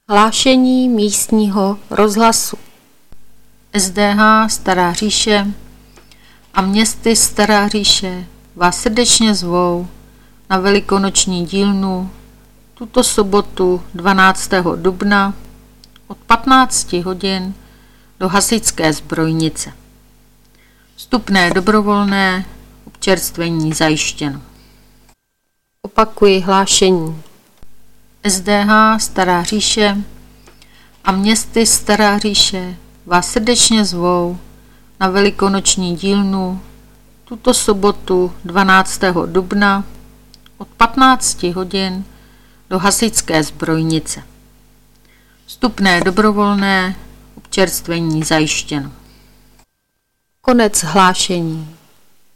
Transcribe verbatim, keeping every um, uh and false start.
Hlášení místního rozhlasu. S D H Stará Říše a městy Stará Říše vás srdečně zvou na velikonoční dílnu tuto sobotu dvanáctého dubna od patnácti hodin do Hasičské zbrojnice. Vstupné dobrovolné, občerstvení zajištěno. Opakuji hlášení. S D H Stará Říše a městy Stará Říše vás srdečně zvou na velikonoční dílnu tuto sobotu dvanáctého dubna od patnácti hodin do Hasičské zbrojnice. Vstupné dobrovolné, občerstvení zajištěno. Konec hlášení.